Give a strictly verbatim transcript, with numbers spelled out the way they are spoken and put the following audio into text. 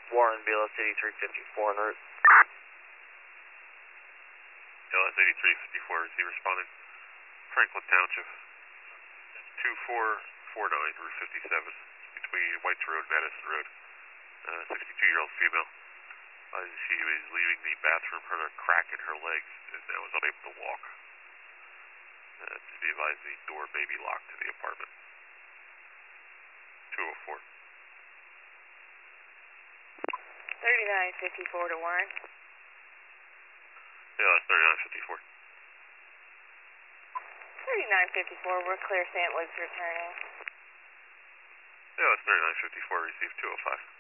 Warren, B L S eighty-three fifty-four en route. B L S eighty-three fifty-four, receive responding. Franklin Township, two four four nine, Route fifty-seven, between Whites Road and Madison Road. Uh, sixty-two-year-old female. Uh, she was leaving the bathroom, heard a crack in her legs, and now was unable to walk. Uh, to be advised, the door may be locked to the apartment. two oh four. thirty-nine fifty-four to Warren. Yeah, that's thirty-nine fifty-four. thirty-nine fifty-four, we're clear Saint Luke's returning. Yeah, that's thirty-nine fifty-four, received two oh five.